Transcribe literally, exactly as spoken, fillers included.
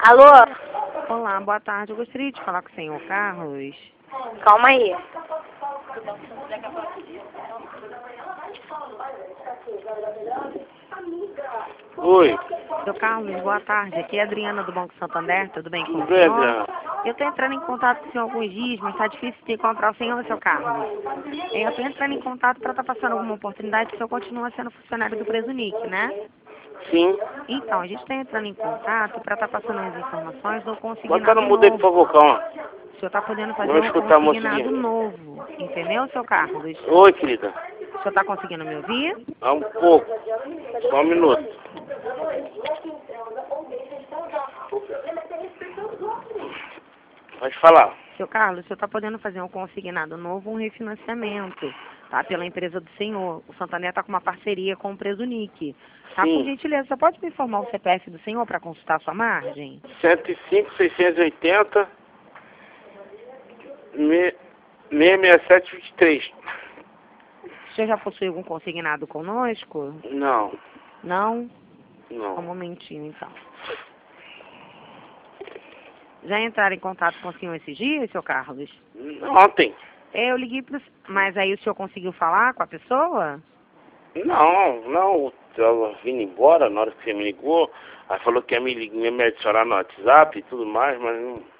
Alô? Olá, boa tarde. Eu gostaria de falar com o senhor Carlos. Calma aí. Oi. Seu Carlos, boa tarde. Aqui é a Adriana do Banco Santander. Tudo bem com o Tudo bem, senhor? Adriana? Eu estou entrando em contato com o senhor há alguns dias, mas está difícil de encontrar o senhor, seu Carlos. Eu estou entrando em contato para estar passando alguma oportunidade, que o senhor continua sendo funcionário do Presunic, né? Sim. Então, a gente está entrando em contato para estar passando as informações do Bota consignado no mudo aí, novo. por favor, calma. O senhor está podendo fazer Vamos um escutar a consignado mocinha. novo, entendeu, seu Carlos? Oi, querida. O senhor está conseguindo me ouvir? Há um pouco. Só um minuto. Pode falar. Seu Carlos, o senhor está podendo fazer um consignado novo, um refinanciamento, tá? Pela empresa do senhor. O Santander está com uma parceria com o Presunic. Tá? Por Sim. gentileza, você pode me informar o C P F do senhor para consultar a sua margem? cento e cinco, seiscentos e oitenta, seiscentos e sessenta e sete, vinte e três. O senhor já possui algum consignado conosco? Não. Não? Um Não. momentinho, então. Já entraram em contato com o senhor esses dias, seu Carlos? Ontem. É, eu liguei para... Mas aí o senhor conseguiu falar com a pessoa? Não, não. Eu vim embora na hora que você me ligou. Aí falou que ia me, lig- me adicionar no WhatsApp e tudo mais, mas não...